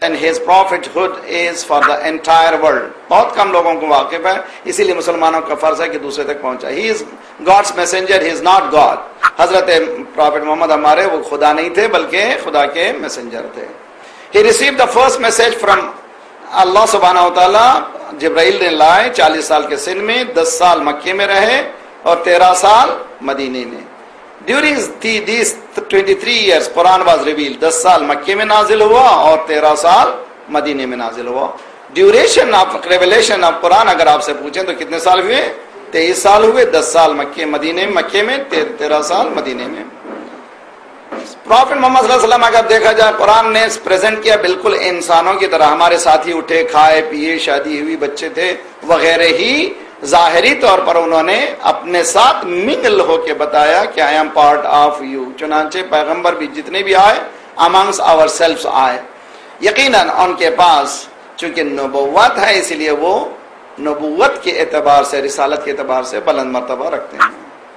and his prophethood is for the entire world. بہت کم لوگوں کو واقف ہے، اسی لیے مسلمانوں کا فرض ہے کہ دوسرے تک پہنچائے. He is God's messenger, he is not God. حضرت پرافٹ محمد ہمارے وہ خدا نہیں تھے بلکہ خدا کے میسنجر تھے. He received the first message from اللہ سبحانہ وتعالی. جبرائیل نے لائے 40 سال کے سن میں، 10 سال مکے میں رہے اور 13 سال مدینے میں. During these 23 years Quran was revealed. 10 سال مکے میں نازل ہوا اور 13 سال مدینے میں نازل ہوا. Duration of revelation of Quran اگر آپ سے پوچھیں تو کتنے سال ہوئے؟ 23 سال ہوئے. 10 سال مکے میں 13 سال مدینے میں. پروفٹ محمد صلی اللہ علیہ وسلم اگر دیکھا جائے قرآن نے پریزنٹ کیا بالکل انسانوں کی طرح. ہمارے ساتھی اٹھے کھائے پیے شادی ہوئی بچے تھے وغیرہ ہی. ظاہری طور پر انہوں نے اپنے ساتھ منگل ہو کے بتایا کہ I am part of you. چنانچہ پیغمبر بھی جتنے بھی آئے amongst ourselves آئے. یقیناً ان کے پاس چونکہ نبوت ہے اس لیے وہ نبوت کے اعتبار سے رسالت کے اعتبار سے بلند مرتبہ رکھتے ہیں.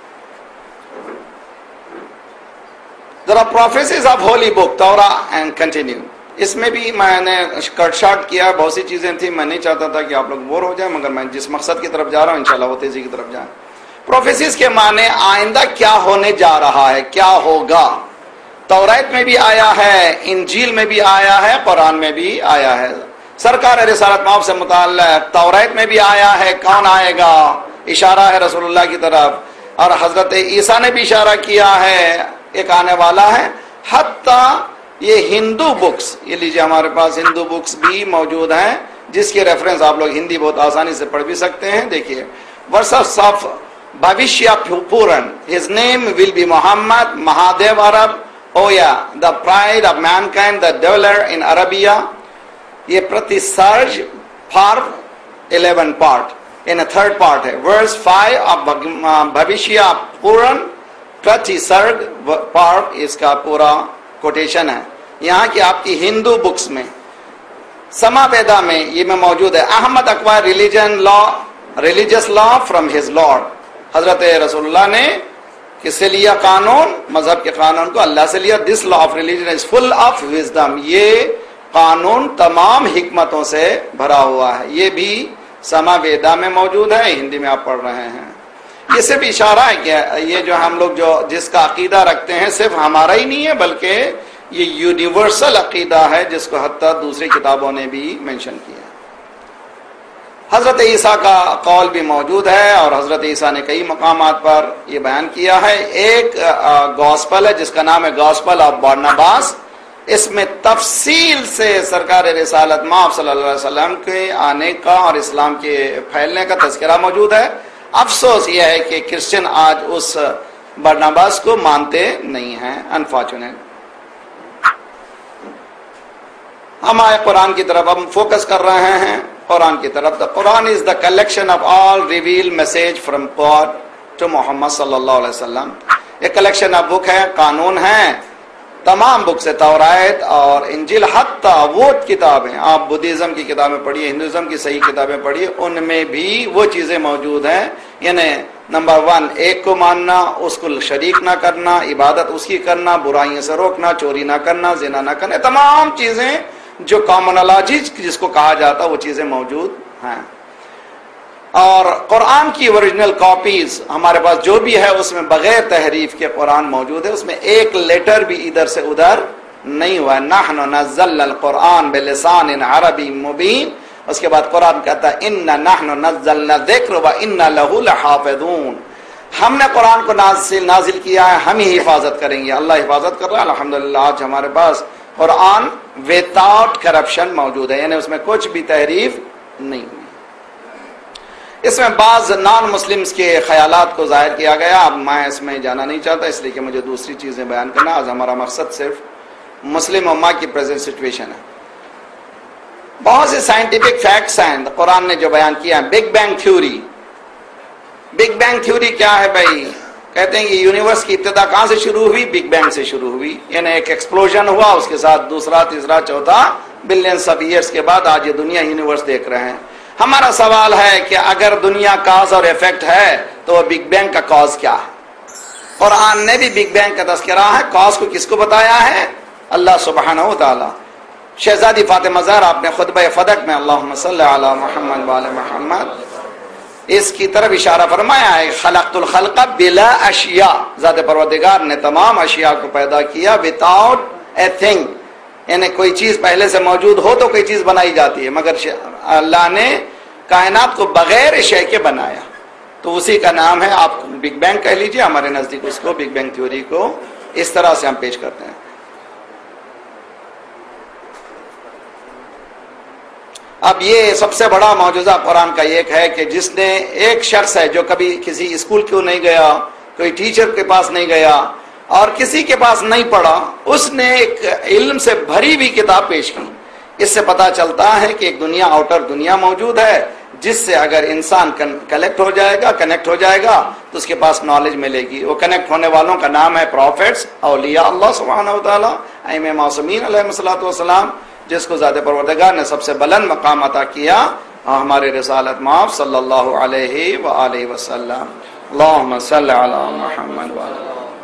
There are prophecies of holy book Torah and continue. اس میں بھی میں نے کٹ شارٹ کیا، بہت سی چیزیں تھیں، میں نہیں چاہتا تھا کہ آپ لوگ بور ہو جائیں، مگر میں جس مقصد کی طرف جا رہا ہوں انشاءاللہ وہ تیزی کی طرف جائیں. پروفیسیز کے معنی آئندہ کیا ہونے جا رہا ہے، کیا ہوگا. توریت میں بھی آیا ہے، انجیل میں بھی آیا ہے، قرآن میں بھی آیا ہے. سرکار رسالت مآب سے متعلق توریت میں بھی آیا ہے کون آئے گا، اشارہ ہے رسول اللہ کی طرف، اور حضرت عیسیٰ نے بھی اشارہ کیا ہے ایک آنے والا ہے. حتیٰ یہ ہندو بکس، یہ لیجیے ہمارے پاس ہندو بکس بھی موجود ہیں جس کے ریفرنس آپ لوگ ہندی بہت آسانی سے پڑھ بھی سکتے ہیں. دیکھیے verses of Bhavishya Puran, his name will be Muhammad, Mahadev Arab, Oya, the pride of mankind, the dweller in Arabia. یہ Prati Sarg for 11 part in a third part ہے. verse 5 of Bhavishya Puran Prati Sarg part اس کا پورا کوٹیشن ہے. یہاں کی آپ کی ہندو بکس میں سما ویدا میں یہ میں موجود ہے. Ahmad acquire religious law from his lord. حضرت رسول اللہ نے کس سے لیا قانون، مذہب کے قانون کو اللہ سے لیا. This law of religion is full of wisdom. یہ قانون تمام حکمتوں سے بھرا ہوا ہے. یہ بھی سما ویدا میں موجود ہے، ہندی میں آپ پڑھ رہے ہیں. یہ صرف اشارہ ہے کہ یہ جو ہم لوگ جو جس کا عقیدہ رکھتے ہیں صرف ہمارا ہی نہیں ہے بلکہ یہ یونیورسل عقیدہ ہے جس کو حتیٰ دوسری کتابوں نے بھی مینشن کیا. حضرت عیسیٰ کا قول بھی موجود ہے اور حضرت عیسیٰ نے کئی مقامات پر یہ بیان کیا ہے. ایک گاسپل ہے جس کا نام ہے گاسپل آف بارناباس. اس میں تفصیل سے سرکار رسالت مآب صلی اللہ علیہ وسلم کے آنے کا اور اسلام کے پھیلنے کا تذکرہ موجود ہے. افسوس یہ ہے کہ کرسچن آج اس برناباس کو مانتے نہیں ہیں. انفارچونیٹ. ہم آئے قرآن کی طرف، ہم فوکس کر رہے ہیں قرآن کی طرف. The Quran is the collection of all revealed message from God to Muhammad صلی اللہ علیہ وسلم. ایک کلیکشن آف بک ہے، قانون ہے، تمام بک سے توریت اور انجیل. حتیٰ وہ کتابیں آپ بدھزم کی کتابیں پڑھیے، ہندوازم کی صحیح کتابیں پڑھیے، ان میں بھی وہ چیزیں موجود ہیں. یعنی نمبر 1 ایک کو ماننا، اس کو شریک نہ کرنا، عبادت اس کی کرنا، برائیوں سے روکنا، چوری نہ کرنا، زنا نہ کرنا، تمام چیزیں جو کامنالوجی جس کو کہا جاتا وہ چیزیں موجود ہیں. اور قرآن کی اوریجنل کاپیز ہمارے پاس جو بھی ہے اس میں بغیر تحریف کے قرآن موجود ہے. اس میں ایک لیٹر بھی ادھر سے ادھر نہیں ہوا ہے. نحن نزلنا القرآن بلسان عربی مبین. اس کے بعد قرآن کہتا ہے ان نحن نزلنا الذکر وانا له لحافظون. ہم نے قرآن کو نازل کیا ہے، ہم ہی حفاظت کریں گے. اللہ حفاظت کر رہا ہے. الحمدللہ آج ہمارے پاس قرآن وداؤٹ کرپشن موجود ہے، یعنی اس میں کچھ بھی تحریف نہیں ہوئی. اس میں بعض نان مسلمز کے خیالات کو ظاہر کیا گیا. اب میں اس میں جانا نہیں چاہتا اس لیے کہ مجھے دوسری چیزیں بیان کرنا. آج ہمارا مقصد صرف مسلم امہ کی پریزنٹ سچویشن ہے. بہت سے سائنٹیفک فیکٹس ہیں قرآن نے جو بیان کیا ہے. Big bang theory. Big bang theory کیا ہے بھائی؟ کہتے ہیں کہ یونیورس کی ابتدا کہاں سے شروع ہوئی؟ بگ بینگ سے شروع ہوئی. یعنی ایک ایکسپلوژن ہوا، اس کے ساتھ دوسرا تیسرا چوتھا بلینس آف ایئرس کے بعد آج یہ دنیا یونیورس دیکھ رہے ہیں. ہمارا سوال ہے کہ اگر دنیا کاز اور ایفیکٹ ہے تو بگ بینگ کا کاز کیا ہے؟ قرآن نے بھی بگ بینگ کا تذکرہ ہے. کاز کو کس کو بتایا ہے؟ اللہ سبحانہ و تعالی. شہزادی فاطمہ زہرا اپنے خطبہ فدق میں اللہم صلی علی محمد وعلی محمد اس کی طرف اشارہ فرمایا ہے، خلقت الخلق بلا اشیاء، ذات پروردگار نے تمام اشیاء کو پیدا کیا without a thing، یعنی کوئی چیز پہلے سے موجود ہو تو کوئی چیز بنائی جاتی ہے، مگر اللہ نے کائنات کو بغیر شے کے بنایا، تو اسی کا نام ہے، آپ بگ بینگ کہہ لیجئے، ہمارے نزدیک اس کو بگ بینگ تھیوری کو اس طرح سے ہم پیش کرتے ہیں۔ اب یہ سب سے بڑا معجزہ قرآن کا ایک ہے کہ جس نے، ایک شخص ہے جو کبھی کسی اسکول کیوں نہیں گیا، کوئی ٹیچر کے پاس نہیں گیا اور کسی کے پاس نہیں پڑھا، اس نے ایک علم سے بھری ہوئی کتاب پیش کی۔ اس سے پتہ چلتا ہے کہ ایک دنیا، آؤٹر دنیا موجود ہے جس سے اگر انسان کنیکٹ ہو جائے گا تو اس کے پاس نالج ملے گی۔ وہ کنیکٹ ہونے والوں کا نام ہے پروفیٹس، اولیاء اللہ سبحانہ وتعالی، ائمہ معصومین علیہم الصلوۃ والسلام، جس کو ذات پروردگار نے سب سے بلند مقام عطا کیا، ہمارے رسالت مآب صلی اللہ علیہ وآلہ وسلم۔ اللہم صلی علی محمد وعلی۔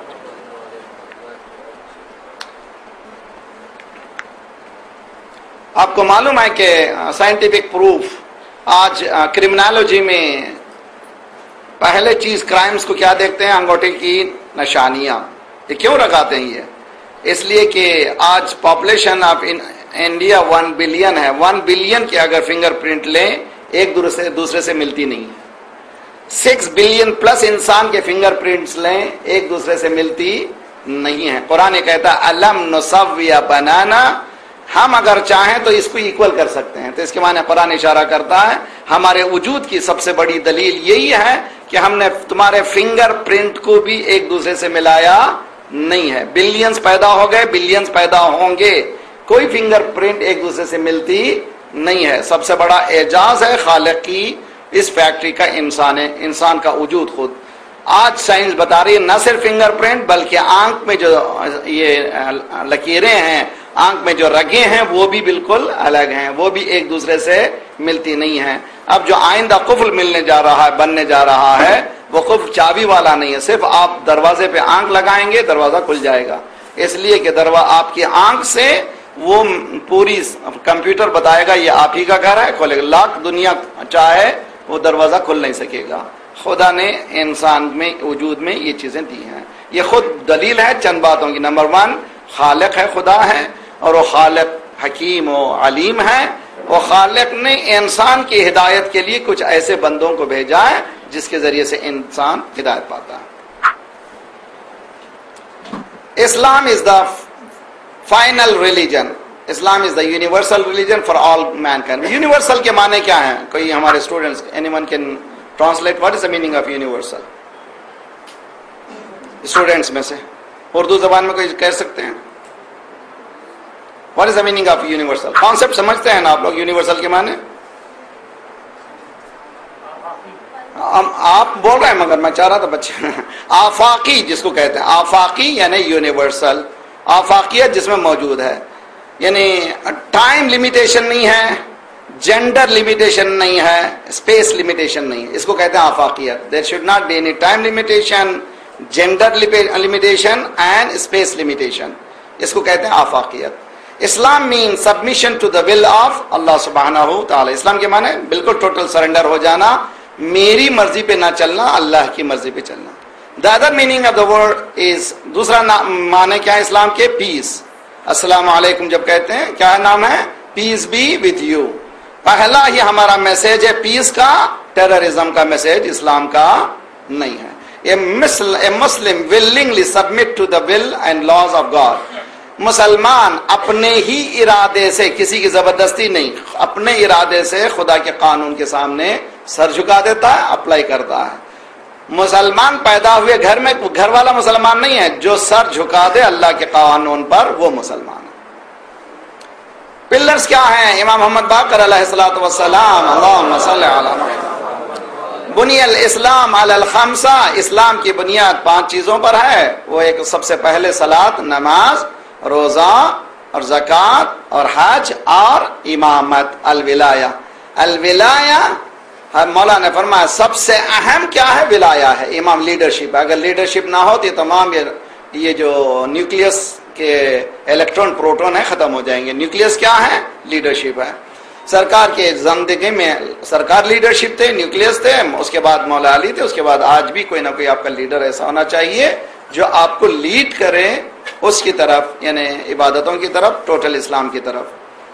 آپ کو معلوم ہے کہ سائنٹیفک پروف آج کرمنالوجی میں پہلے چیز کرائمز کو کیا دیکھتے ہیں؟ انگوٹھے کی نشانیاں۔ یہ کیوں لگاتے ہیں؟ یہ اس لیے کہ آج پاپولیشن آف انڈیا 1 بلین ہے، 1 بلین کے اگر فنگر پرنٹ لیں ایک دوسرے سے ملتی نہیں، 6 بلین پلس انسان کے فنگر پرنٹس لیں ایک دوسرے سے ملتی نہیں ہے۔ قرآن کہتا ہے الم نسوی بنانا، ہم اگر چاہیں تو اس کو ایکول کر سکتے ہیں، تو اس کے معنی قرآن اشارہ کرتا ہے ہمارے وجود کی سب سے بڑی دلیل یہی ہے کہ ہم نے تمہارے فنگر پرنٹ کو بھی ایک دوسرے سے ملایا نہیں ہے۔ بلینز پیدا ہو گئے، بلینز پیدا ہوں گے، کوئی فنگر پرنٹ ایک دوسرے سے ملتی نہیں ہے۔ سب سے بڑا اعجاز ہے خالق کی اس فیکٹری کا انسان کا وجود خود۔ آج سائنس بتا رہی ہے نہ صرف فنگر پرنٹ بلکہ آنکھ میں جو یہ لکیریں ہیں، آنکھ میں جو رگیں ہیں وہ بھی بالکل الگ ہیں، وہ بھی ایک دوسرے سے ملتی نہیں ہیں۔ اب جو آئندہ قفل بننے جا رہا ہے وہ قفل چابی والا نہیں ہے، صرف آپ دروازے پہ آنکھ لگائیں گے دروازہ کھل جائے گا، اس لیے کہ آپ کی آنکھ سے وہ پوری کمپیوٹر بتائے گا یہ آپ ہی کا گھر ہے، کھولے گا، لاکھ دنیا چاہے وہ دروازہ کھل نہیں سکے گا۔ خدا نے انسان میں وجود میں یہ چیزیں دی ہیں، یہ خود دلیل ہے چند باتوں کی۔ نمبر 1 خالق ہے، خدا ہے، اور وہ خالق حکیم و علیم ہے۔ وہ خالق نے انسان کی ہدایت کے لیے کچھ ایسے بندوں کو بھیجا ہے جس کے ذریعے سے انسان ہدایت پاتا ہے۔ Islam is the final religion, Islam is the universal religion for all mankind. Universal کے معنی کیا ہیں؟ کوئی ہمارے students, any one can translate what is the meaning of universal? Students میں سے اردو زبان میں کوئی کہہ سکتے ہیں؟ What is the meaning of universal? Concept سمجھتے ہیں نا آپ لوگ یونیورسل کے معنی؟ آپ بول رہے ہیں مگر میں چاہ رہا تھا بچے آفاقی جس کو کہتے ہیں، آفاقی یعنی یونیورسل، آفاقیت جس میں موجود ہے، یعنی ٹائم لمیٹیشن نہیں ہے، جینڈر لمیٹیشن نہیں ہے، اسپیس لمیٹیشن نہیں ہے، اس کو کہتے ہیں آفاقیت۔ There should not be any time limitation, gender limitation and space limitation, اس کو کہتے ہیں آفاقیت۔ اسلام مین submission to the will of Allah سبحانہ تعالی۔ اسلام کے معنی بالکل ٹوٹل سرنڈر ہو جانا، میری مرضی پہ نہ چلنا، اللہ کی مرضی پہ چلنا۔ The other meaning of the word is، دوسرا معنی کیا ہے اسلام کے؟ پیس۔ السلام علیکم جب کہتے ہیں کیا نام ہے؟ Peace be with you۔ پہلا ہی ہمارا میسج ہے پیس کا، ٹیررزم کا میسج اسلام کا نہیں ہے۔ A Muslim willingly submit to the will and laws of God۔ مسلمان اپنے ہی ارادے سے، کسی کی زبردستی نہیں، اپنے ارادے سے خدا کے قانون کے سامنے سر جھکا دیتا ہے، اپلائی کرتا ہے۔ مسلمان پیدا ہوئے گھر میں، گھر والا مسلمان نہیں ہے، جو سر جھکا دے اللہ کے قانون پر وہ مسلمان ہے۔ پلرز کیا ہیں؟ امام محمد باقر علیہ الصلوۃ والسلام، اللہم صلی علی محمد۔ بنی الاسلام علی الخمسہ، اسلام کی بنیاد 5 چیزوں پر ہے۔ وہ ایک سب سے پہلے صلاۃ، نماز، روزہ اور زکوٰۃ اور حج اور امامت، الولایہ۔ الولایہ مولا نے فرمایا سب سے اہم کیا ہے؟ ولایہ ہے، امام لیڈرشپ۔ اگر لیڈرشپ نہ ہو تو تمام یہ جو نیوکلیس کے الیکٹران پروٹون ہے ختم ہو جائیں گے. نیوکلیس کیا ہے؟ لیڈرشپ ہے. سرکار کے زندگی میں سرکار لیڈرشپ تھے, نیوکلیس تھے, اس کے بعد مولا علی تھے, اس کے بعد آج بھی کوئی نہ کوئی آپ کا لیڈر ایسا ہونا چاہیے جو آپ کو لیڈ کرے اس کی طرف, یعنی عبادتوں کی طرف, ٹوٹل اسلام کی طرف.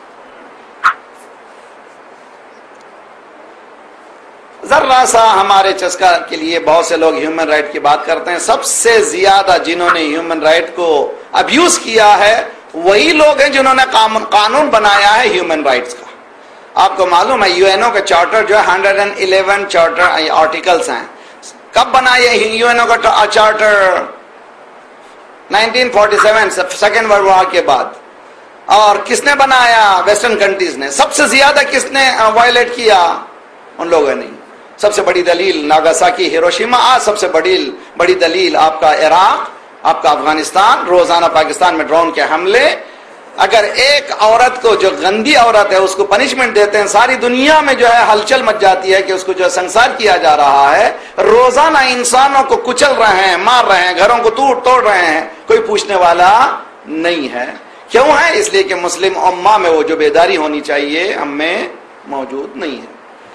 ذرا سا ہمارے چسکا کے لیے بہت سے لوگ ہیومن رائٹ کی بات کرتے ہیں. سب سے زیادہ جنہوں نے ہیومن رائٹ کو ابیوز کیا ہے وہی لوگ ہیں جنہوں نے قانون بنایا ہے ہیومن رائٹس کا. آپ کو معلوم ہے یو این او کا چارٹر جو ہے 111 چارٹر آرٹیکلز ہیں. کب بنا یہ یو این او کا چارٹر؟ 1947 سیکنڈ ورلڈ وار کے بعد. اور کس نے بنایا؟ ویسٹرن کنٹریز نے. سب سے زیادہ کس نے وائلیٹ کیا؟ ان لوگوں نے. سب سے بڑی دلیل ناگاساکی ہیروشیما, آج سب سے بڑی دلیل آپ کا عراق, آپ کا افغانستان, روزانہ پاکستان میں ڈرون کے حملے. اگر ایک عورت کو جو گندی عورت ہے اس کو پنشمنٹ دیتے ہیں, ساری دنیا میں جو ہے ہلچل مچ جاتی ہے کہ اس کو جو ہے سنسار کیا جا رہا ہے. روزانہ انسانوں کو کچل رہے ہیں, مار رہے ہیں, گھروں کو توڑ رہے ہیں, کوئی پوچھنے والا نہیں ہے. کیوں ہے؟ اس لیے کہ مسلم امہ میں وہ جو بیداری ہونی چاہیے ہم میں موجود نہیں ہے.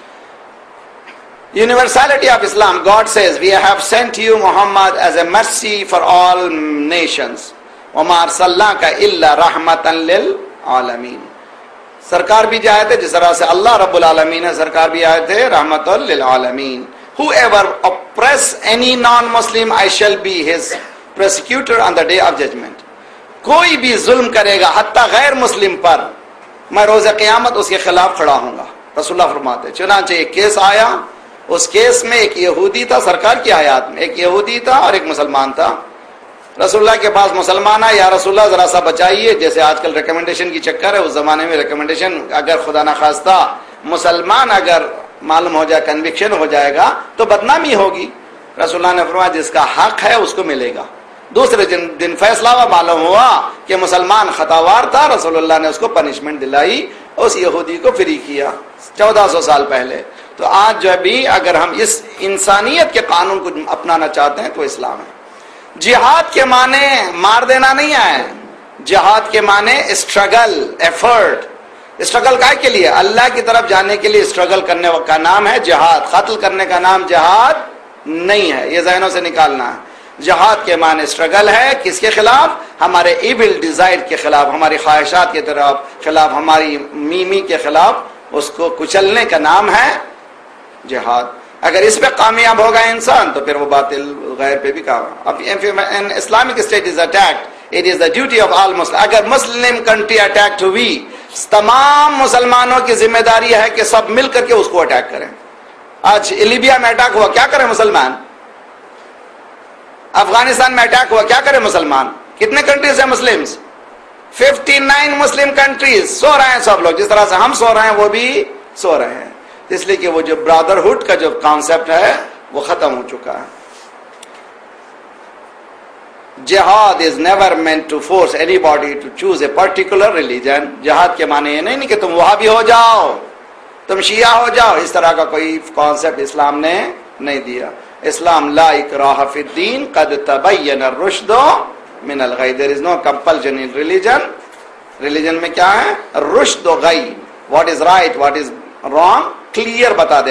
Universality of Islam, God says, we have sent you Muhammad as a mercy for all nations. وَمَا أَرْسَلْنَاكَ إِلَّا رَحْمَةً لِلْعَالَمِينَ. سرکار بھی جائے تھے جس طرح سے اللہ رب العالمین ہے, سرکار بھی آئے تھے رحمت للعالمین. Whoever oppress any non-Muslim, I shall be his prosecutor on the day of judgment. کوئی بھی ظلم کرے گا حتیٰ غیر مسلم پر, میں روز قیامت اس کے خلاف کھڑا ہوں گا. رسول اللہ فرماتے. چنانچہ ایک کیس آیا, اس کیس میں ایک یہودی تھا, سرکار کی حیات میں ایک یہودی تھا اور ایک مسلمان تھا. رسول اللہ کے پاس مسلمان ہے, یا رسول اللہ ذرا سا بچائیے. جیسے آج کل ریکمنڈیشن کی چکر ہے, اس زمانے میں ریکمنڈیشن اگر خدا نہ خواستہ مسلمان اگر معلوم ہو جائے, کنوکشن ہو جائے گا تو بدنامی ہوگی. رسول اللہ نے فرمایا جس کا حق ہے اس کو ملے گا. دوسرے دن فیصلہ ہوا, معلوم ہوا کہ مسلمان خطاوار تھا, رسول اللہ نے اس کو پنشمنٹ دلائی, اس یہودی کو فری کیا 1400 سال پہلے. تو آج جو بھی اگر ہم اس انسانیت کے قانون کو اپنانا چاہتے ہیں تو اسلام ہے. جہاد کے معنی مار دینا نہیں ہے, جہاد کے معنی اسٹرگل, ایفرٹ. اسٹرگل کا کے لیے اللہ کی طرف جانے کے لیے اسٹرگل کرنے کا نام ہے جہاد. قتل کرنے کا نام جہاد نہیں ہے, یہ ذہنوں سے نکالنا ہے. جہاد کے معنی اسٹرگل ہے. کس کے خلاف؟ ہمارے ایول ڈیزائر کے خلاف, ہماری خواہشات کے خلاف, ہماری میمی کے خلاف. اس کو کچلنے کا نام ہے جہاد. اگر اس پہ کامیاب ہوگا انسان تو پھر وہ باطل غیر پہ بھی کام. اب Islamic state is attacked, it is the duty of all Muslim. اگر مسلم کنٹری اٹیکڈ ہوئی, تمام مسلمانوں کی ذمہ داری ہے کہ سب مل کر کے اس کو اٹیک کریں. آج لیبیا میں اٹیک ہوا, کیا کریں مسلمان؟ افغانستان میں اٹیک ہوا, کیا کریں مسلمان؟ کتنے کنٹریز ہیں مسلمز؟ 59 مسلم کنٹریز. سو رہے ہیں سب لوگ, جس طرح سے ہم سو رہے ہیں وہ بھی سو رہے ہیں. اس لیے کہ وہ جو برادرہڈ کا جو کانسیپٹ ہے وہ ختم ہو چکا ہے. Jihad is never meant to force anybody to choose a particular religion. جہاد کے معنی یہ نہیں کہ تم وہابی ہو جاؤ, تم شیعہ ہو جاؤ, اس طرح کا کوئی کانسیپٹ اسلام نے نہیں دیا. اسلام لا اکراہ فی الدین قد تبین الرشد من الغی. There is no compulsion in religion. Religion میں کیا ہے؟ رشد و غی, what is right what is wrong clear بتا دے.